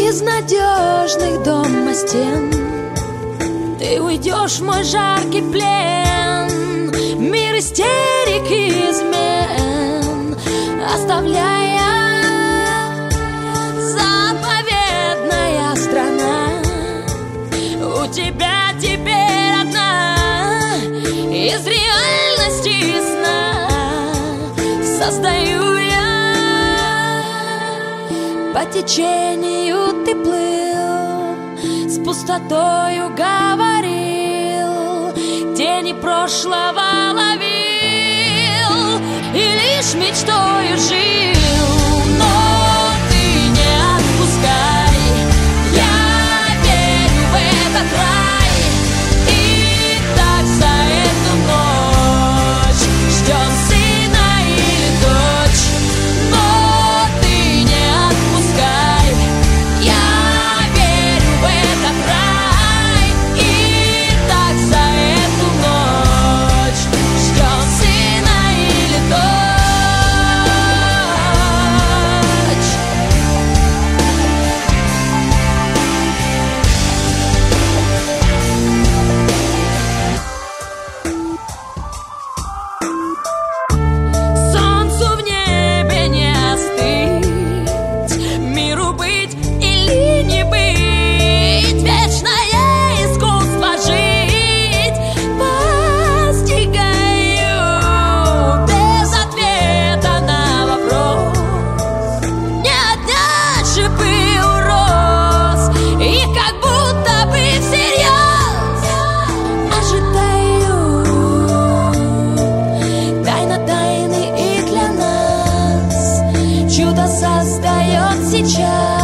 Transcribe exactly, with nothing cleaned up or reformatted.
из надежных дома стен. Ты уйдешь в мой жаркий плен, мир истерик и измен, оставляя заповедная страна. У тебя теперь одна из реальности сна создаю я. По течению ты плыл, с пустотою говорил, тени прошлого ловил и лишь мечтою жил. Но ты не отпускай, я верю в этот рай. И так за эту ночь ждем сына или дочь. Но ты не отпускай, я верю в этот рай. И так за эту ночь ждем сына или дочь. Солнцу в небе не остыть, миру быть или не быть, вечное искусство жить постигаю без ответа на вопрос. Не отнять шипы у роз, и как будто бы всерьез ожидаю тайна тайны, и для нас чудо создает сейчас